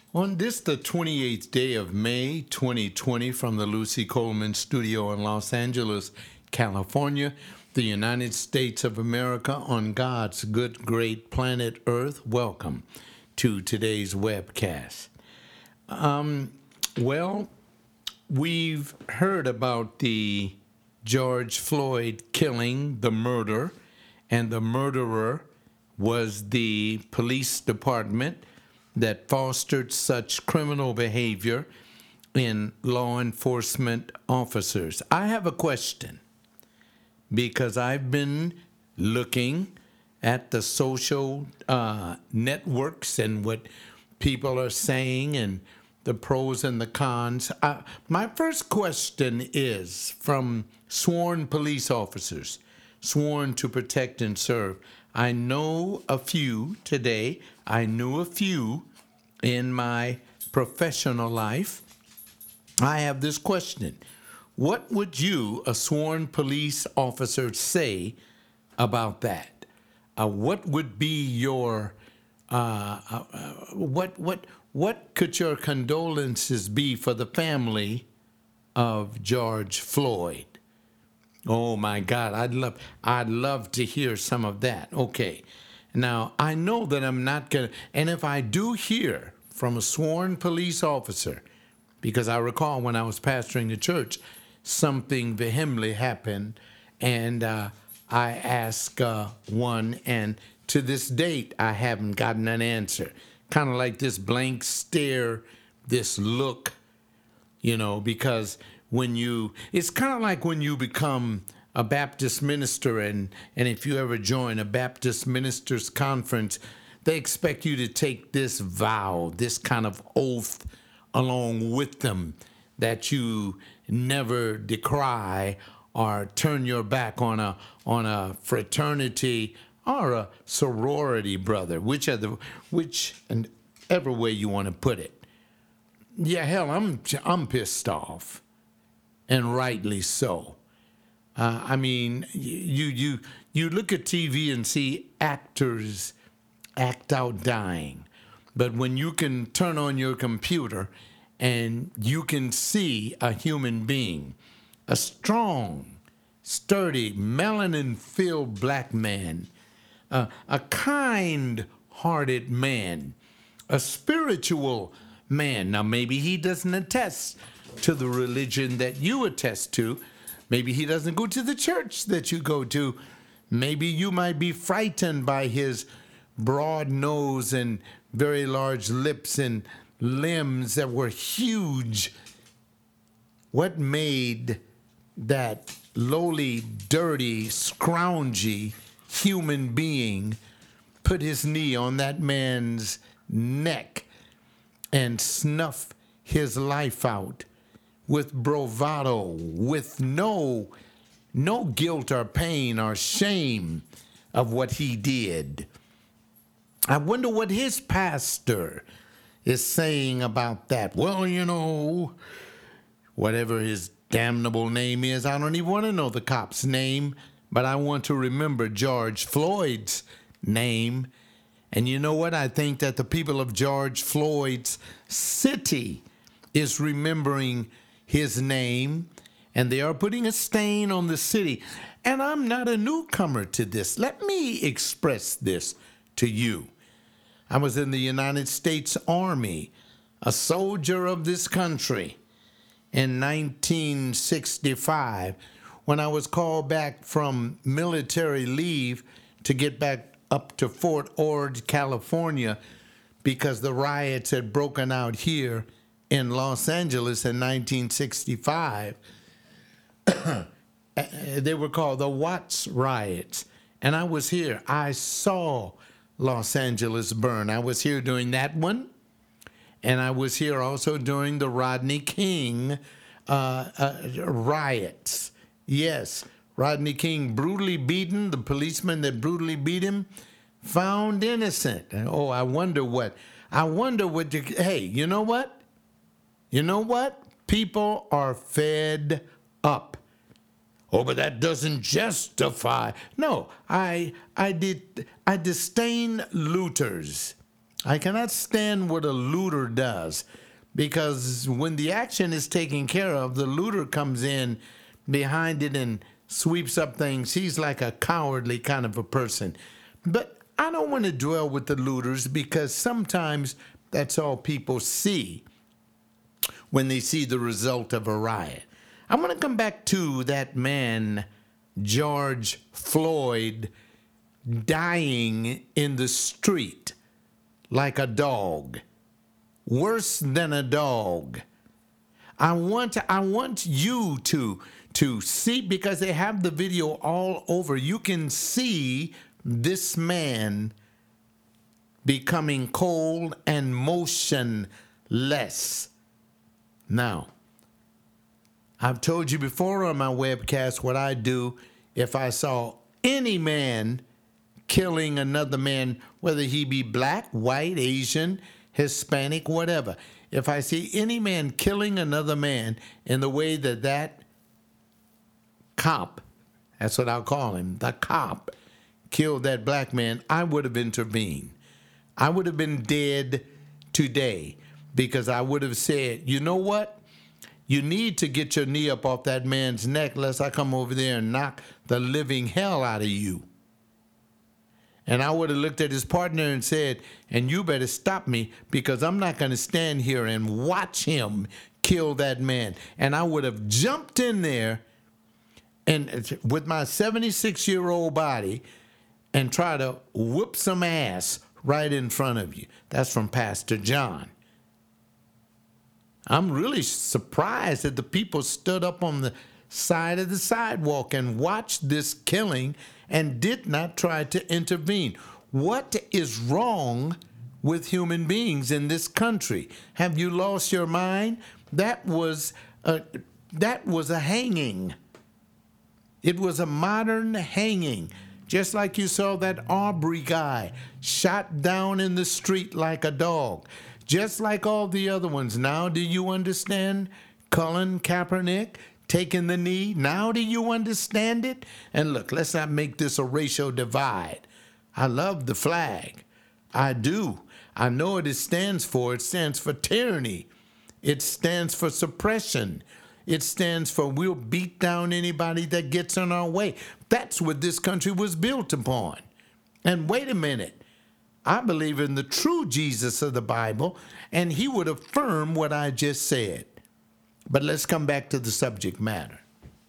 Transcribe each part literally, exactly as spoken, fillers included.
On this, the twenty-eighth day of May, twenty twenty, from the Lucy Coleman Studio in Los Angeles, California, the United States of America, on God's good, great planet Earth, welcome to today's webcast. Um, well, we've heard about the George Floyd killing, the murder, and the murderer was the police department that fostered such criminal behavior in law enforcement officers. I have a question because I've been looking at the social uh, networks and what people are saying and the pros and the cons. Uh, my first question is from sworn police officers, sworn to protect and serve. I know a few today. I knew a few in my professional life. I have this question. What would you, a sworn police officer, say about that? Uh, what would be your, uh, uh, uh, what, what, what could your condolences be for the family of George Floyd? Oh my God, I'd love I'd love to hear some of that. Okay. Now, I know that I'm not going to, and if I do hear from a sworn police officer, because I recall when I was pastoring the church, something vehemently happened, and uh, I asked uh, one, and to this date, I haven't gotten an answer. Kind of like this blank stare, this look, you know, because when you, it's kind of like when you become a Baptist minister, and, and if you ever join a Baptist ministers conference, they expect you to take this vow, this kind of oath along with them, that you never decry or turn your back on a on a fraternity or a sorority, brother, whichever, which and every way you want to put it. Yeah, hell, I'm I'm pissed off. And rightly so. Uh, I mean, you you you look at T V and see actors act out dying, but when you can turn on your computer and you can see a human being, a strong, sturdy, melanin-filled black man, uh, a kind-hearted man, a spiritual man. Now, maybe he doesn't attest to the religion that you attest to. Maybe he doesn't go to the church that you go to. Maybe you might be frightened by his broad nose and very large lips and limbs that were huge. What made that lowly, dirty, scroungy human being put his knee on that man's neck and snuff his life out with bravado, with no no guilt or pain or shame of what he did? I wonder what his pastor is saying about that. Well, you know, whatever his damnable name is, I don't even want to know the cop's name, but I want to remember George Floyd's name. And you know what? I think that the people of George Floyd's city is remembering his name, and they are putting a stain on the city. And I'm not a newcomer to this. Let me express this to you. I was in the United States Army, a soldier of this country, in nineteen sixty-five, when I was called back from military leave to get back up to Fort Ord, California, because the riots had broken out here in Los Angeles in nineteen sixty-five. They were called the Watts riots. And I was here. I saw Los Angeles burn. I was here during that one. And I was here also during the Rodney King uh, uh, riots. Yes, Rodney King brutally beaten, the policeman that brutally beat him, found innocent. Oh, I wonder what, I wonder what, you, hey, you know what? You know what? People are fed up. Oh, but that doesn't justify. No, I I did I disdain looters. I cannot stand what a looter does, because when the action is taken care of, the looter comes in behind it and sweeps up things. He's like a cowardly kind of a person. But I don't want to dwell with the looters, because sometimes that's all people see when they see the result of a riot. I want to come back to that man, George Floyd, dying in the street like a dog, worse than a dog. I want I want you to to see, because they have the video all over. You can see this man becoming cold and motionless. Now, I've told you before on my webcast what I do if I saw any man killing another man, whether he be black, white, Asian, Hispanic, whatever. If I see any man killing another man in the way that that cop, that's what I'll call him, the cop, killed that black man, I would have intervened. I would have been dead today, because I would have said, you know what? You need to get your knee up off that man's neck, lest I come over there and knock the living hell out of you. And I would have looked at his partner and said, and you better stop me, because I'm not going to stand here and watch him kill that man. And I would have jumped in there and with my seventy-six-year-old body and try to whoop some ass right in front of you. That's from Pastor John. I'm really surprised that the people stood up on the side of the sidewalk and watched this killing and did not try to intervene. What is wrong with human beings in this country? Have you lost your mind? That was a, that was a hanging. It was a modern hanging, just like you saw that Aubrey guy shot down in the street like a dog, just like all the other ones. Now do you understand Colin Kaepernick taking the knee? Now do you understand it? And look, let's not make this a racial divide. I love the flag. I do. I know what it stands for. It stands for tyranny. It stands for suppression. It stands for we'll beat down anybody that gets in our way. That's what this country was built upon. And wait a minute. I believe in the true Jesus of the Bible, and he would affirm what I just said. But let's come back to the subject matter.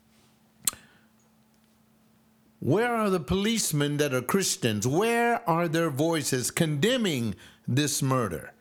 Where are the policemen that are Christians? Where are their voices condemning this murder?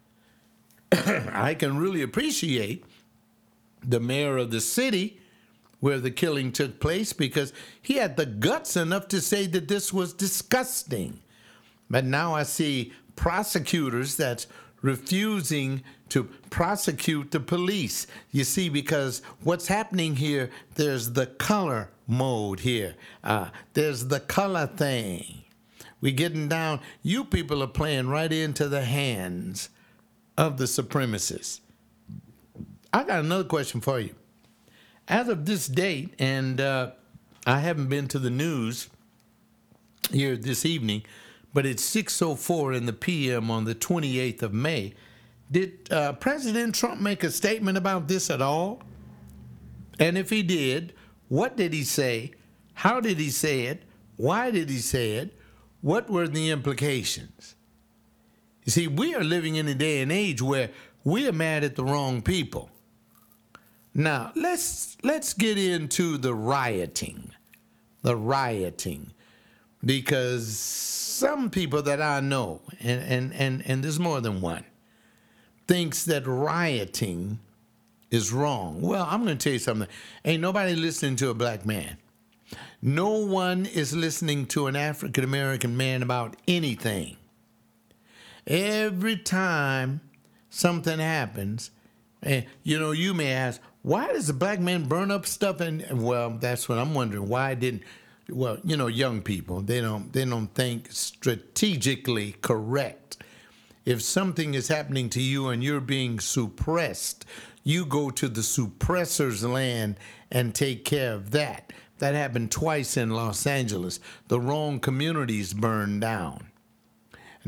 I can really appreciate the mayor of the city where the killing took place, because he had the guts enough to say that this was disgusting. But now I see prosecutors that's refusing to prosecute the police. You see, because what's happening here, there's the color mode here. Uh, there's the color thing. We're getting down. You people are playing right into the hands of the supremacists. I got another question for you. As of this date, and uh, I haven't been to the news here this evening, but it's six oh four in the P M on the twenty-eighth of May. Did uh, President Trump make a statement about this at all? And if he did, what did he say? How did he say it? Why did he say it? What were the implications? You see, we are living in a day and age where we are mad at the wrong people. Now, let's let's get into the rioting, the rioting, because some people that I know, and, and, and, and there's more than one, thinks that rioting is wrong. Well, I'm going to tell you something. Ain't nobody listening to a black man. No one is listening to an African-American man about anything. Every time something happens, and you know, you may ask, why does the black man burn up stuff? And well, that's what I'm wondering. Why didn't, well, you know, young people, they don't they don't think strategically correct. If something is happening to you and you're being suppressed, you go to the suppressor's land and take care of that. That happened twice in Los Angeles. The wrong communities burned down.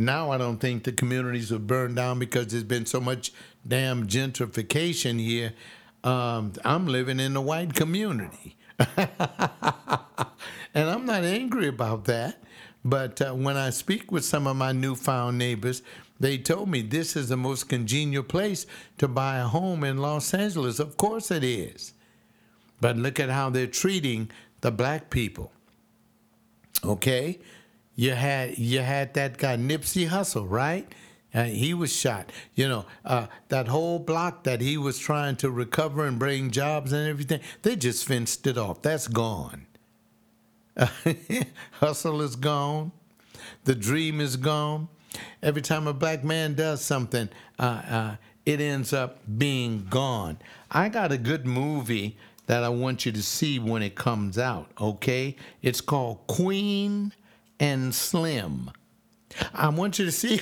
now I don't think the communities would burn down because there's been so much damn gentrification here. Um, I'm living in the white community. And I'm not angry about that. But uh, when I speak with some of my newfound neighbors, they told me this is the most congenial place to buy a home in Los Angeles. Of course it is. But look at how they're treating the black people. Okay? You had you had that guy Nipsey Hussle, right? Uh, he was shot. You know, uh, that whole block that he was trying to recover and bring jobs and everything, they just fenced it off. That's gone. Hustle is gone. The dream is gone. Every time a black man does something, uh, uh, it ends up being gone. I got a good movie that I want you to see when it comes out, okay? It's called Queen and Slim. I want you to see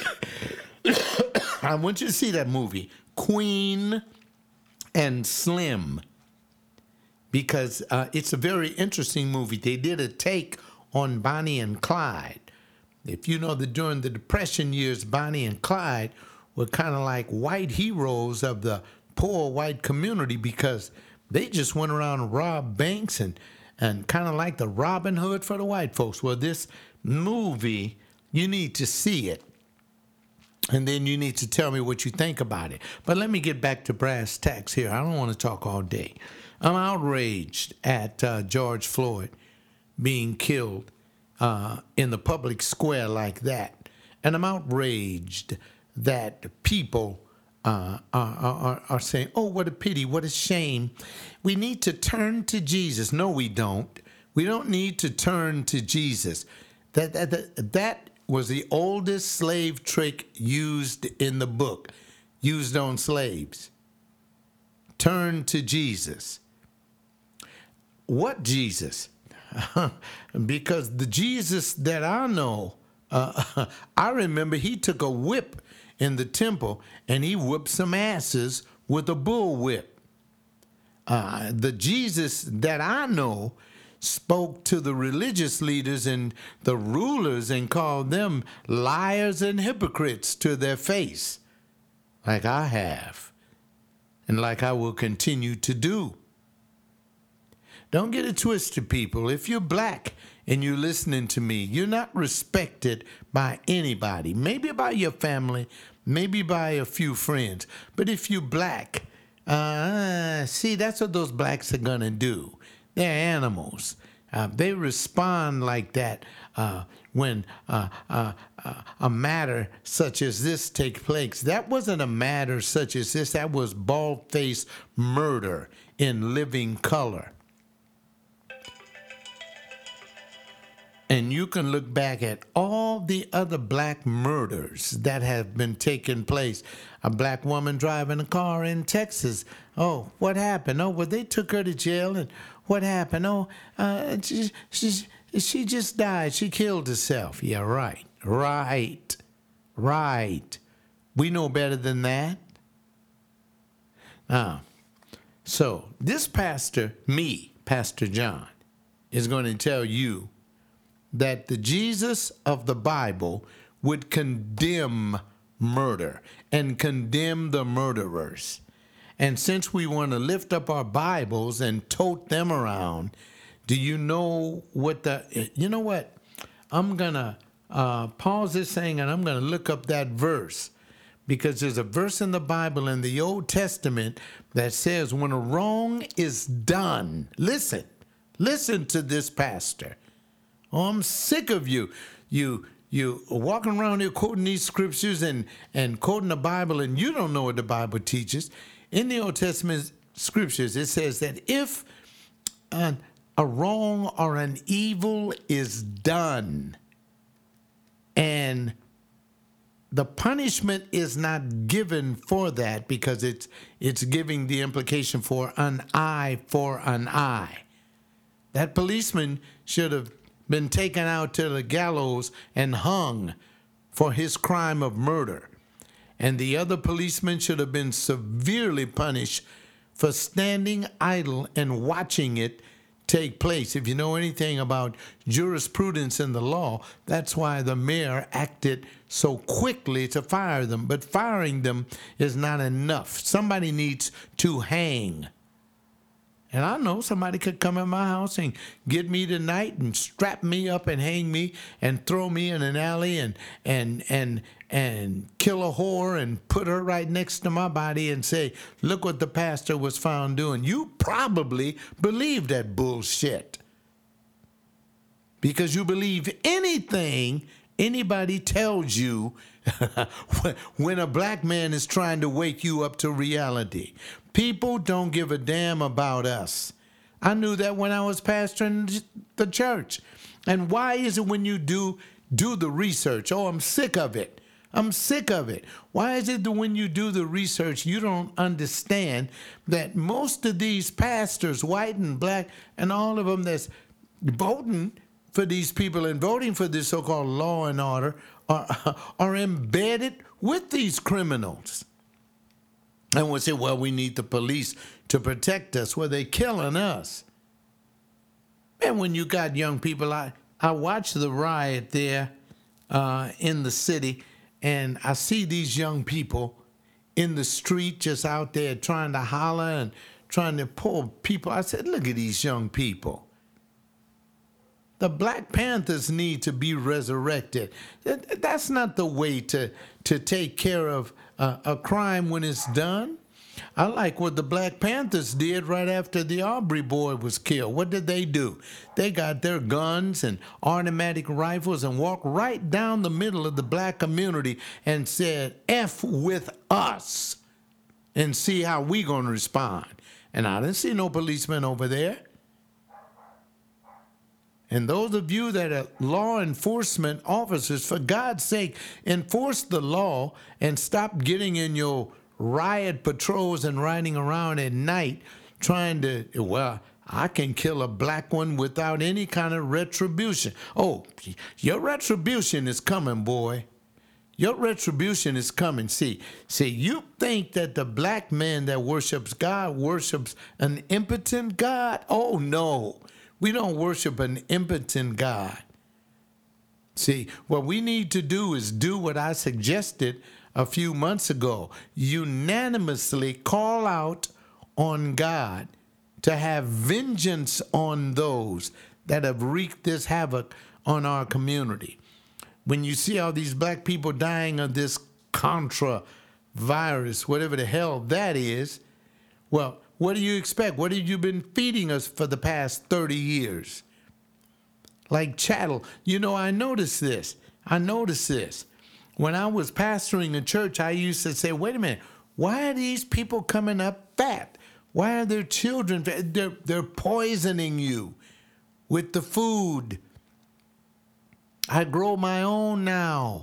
I want you to see that movie, Queen and Slim, because uh, it's a very interesting movie. They did a take on Bonnie and Clyde. If you know that during the Depression years, Bonnie and Clyde were kind of like white heroes of the poor white community because they just went around and robbed banks and, and kind of like the Robin Hood for the white folks. Well, this movie, you need to see it. And then you need to tell me what you think about it. But let me get back to brass tacks here. I don't want to talk all day. I'm outraged at uh, George Floyd being killed uh, in the public square like that. And I'm outraged that people uh, are, are, are saying, oh, what a pity, what a shame. We need to turn to Jesus. No, we don't. We don't need to turn to Jesus. That, that, that, that was the oldest slave trick used in the book, used on slaves. Turn to Jesus. What Jesus? Because the Jesus that I know, uh, I remember he took a whip in the temple and he whipped some asses with a bull whip. Uh, the Jesus that I know spoke to the religious leaders and the rulers and called them liars and hypocrites to their face, like I have, and like I will continue to do. Don't get it twisted, people. If you're black and you're listening to me, you're not respected by anybody. Maybe by your family, maybe by a few friends. But if you're black, uh, see, that's what those blacks are going to do. They're animals. Uh, they respond like that uh, when uh, uh, uh, a matter such as this takes place. That wasn't a matter such as this. That was bald-faced murder in living color. And you can look back at all the other black murders that have been taking place. A black woman driving a car in Texas. Oh, what happened? Oh, well, they took her to jail. And what happened? Oh, uh, she, she, she just died. She killed herself. Yeah, right. Right. Right. We know better than that. Now, so this pastor, me, Pastor John, is going to tell you that the Jesus of the Bible would condemn murder and condemn the murderers. And since we want to lift up our Bibles and tote them around, do you know what the, you know what? I'm going to uh, pause this thing and I'm going to look up that verse, because there's a verse in the Bible in the Old Testament that says when a wrong is done, listen, listen to this, pastor. Oh, I'm sick of you. You you walking around here quoting these scriptures and, and quoting the Bible, and you don't know what the Bible teaches. In the Old Testament scriptures, it says that if an, a wrong or an evil is done and the punishment is not given for that, because it's it's giving the implication for an eye for an eye, that policeman should have been taken out to the gallows and hung for his crime of murder. And the other policeman should have been severely punished for standing idle and watching it take place. If you know anything about jurisprudence in the law, that's why the mayor acted so quickly to fire them. But firing them is not enough. Somebody needs to hang. And I know somebody could come in my house and get me tonight and strap me up and hang me and throw me in an alley and and and and kill a whore and put her right next to my body and say, look what the pastor was found doing. You probably believe that bullshit because you believe anything anybody tells you when a black man is trying to wake you up to reality. People don't give a damn about us. I knew that when I was pastoring the church. And why is it when you do do the research? Oh, I'm sick of it. I'm sick of it. Why is it that when you do the research, you don't understand that most of these pastors, white and black, and all of them that's voting for these people and voting for this so-called law and order are, are embedded with these criminals? And we'll say, well, we need the police to protect us. Well, they're killing us. And when you got young people, I, I watched the riot there uh, in the city, and I see these young people in the street just out there trying to holler and trying to pull people. I said, look at these young people. The Black Panthers need to be resurrected. That's not the way to, to take care of uh, a crime when it's done. I like what the Black Panthers did right after the Aubrey boy was killed. What did they do? They got their guns and automatic rifles and walked right down the middle of the black community and said, F with us and see how we going to respond. And I didn't see no policemen over there. And those of you that are law enforcement officers, for God's sake, enforce the law and stop getting in your riot patrols and riding around at night trying to, well, I can kill a black one without any kind of retribution. Oh, your retribution is coming, boy. Your retribution is coming. See, see, you think that the black man that worships God worships an impotent God? Oh, no. We don't worship an impotent God. See, what we need to do is do what I suggested a few months ago. Unanimously call out on God to have vengeance on those that have wreaked this havoc on our community. When you see all these black people dying of this Contra virus, whatever the hell that is, well, what do you expect? What have you been feeding us for the past thirty years? Like chattel. You know, I noticed this. I noticed this. When I was pastoring a church, I used to say, wait a minute, why are these people coming up fat? Why are their children fat? They're, they're poisoning you with the food. I grow my own now.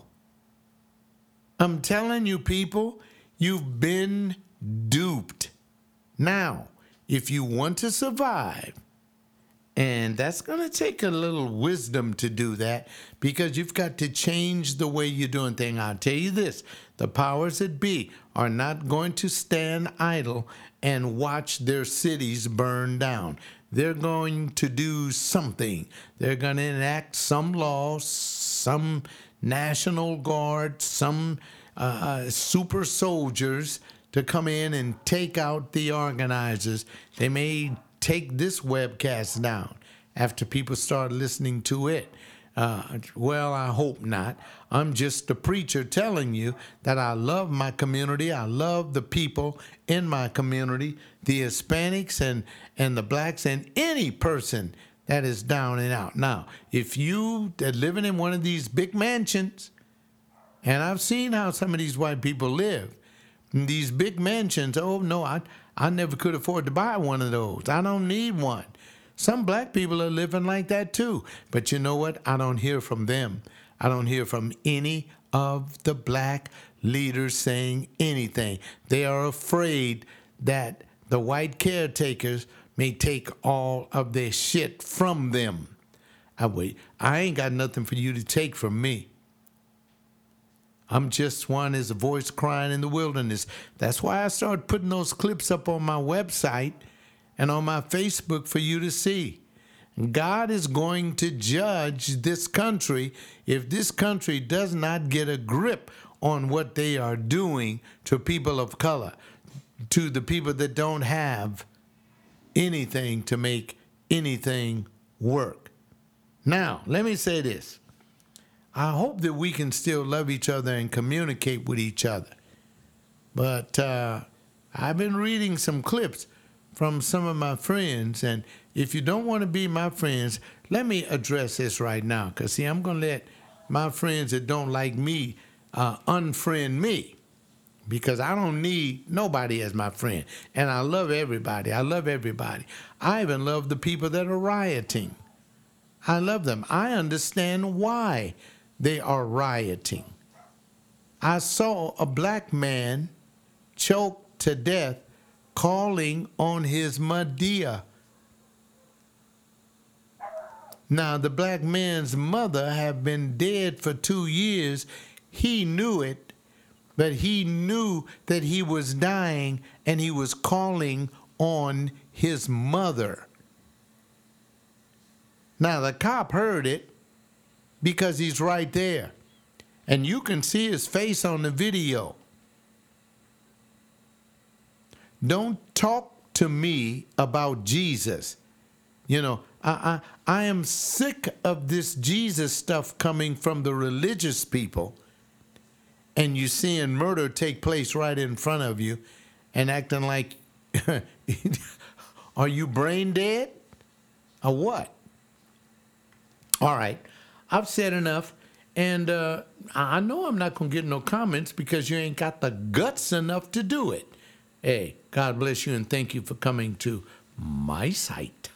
I'm telling you, people, you've been duped. Now, if you want to survive, and that's going to take a little wisdom to do that because you've got to change the way you're doing things. I'll tell you this, the powers that be are not going to stand idle and watch their cities burn down. They're going to do something. They're going to enact some laws, some National Guard, some uh, uh, super soldiers to come in and take out the organizers. They may take this webcast down after people start listening to it. Uh, well, I hope not. I'm just a preacher telling you that I love my community. I love the people in my community, the Hispanics and, and the blacks and any person that is down and out. Now, if you are living in one of these big mansions, and I've seen how some of these white people live, these big mansions, oh, no, I, I never could afford to buy one of those. I don't need one. Some black people are living like that too. But you know what? I don't hear from them. I don't hear from any of the black leaders saying anything. They are afraid that the white caretakers may take all of their shit from them. I wait. I ain't got nothing for you to take from me. I'm just one as a voice crying in the wilderness. That's why I started putting those clips up on my website and on my Facebook for you to see. God is going to judge this country if this country does not get a grip on what they are doing to people of color, to the people that don't have anything to make anything work. Now, let me say this. I hope that we can still love each other and communicate with each other. But uh, I've been reading some clips from some of my friends, and if you don't want to be my friends, let me address this right now, because, see, I'm going to let my friends that don't like me uh, unfriend me, because I don't need nobody as my friend, and I love everybody. I love everybody. I even love the people that are rioting. I love them. I understand why they are rioting. I saw a black man choked to death calling on his Madea. Now, the black man's mother had been dead for two years. He knew it, but he knew that he was dying, and he was calling on his mother. Now, the cop heard it because he's right there, and you can see his face on the video. Don't talk to me about Jesus. You know, I, I, I am sick of this Jesus stuff coming from the religious people, and you seeing murder take place right in front of you and acting like, are you brain dead or what? All right, I've said enough, and uh, I know I'm not going to get no comments because you ain't got the guts enough to do it. Hey, God bless you, and thank you for coming to my site.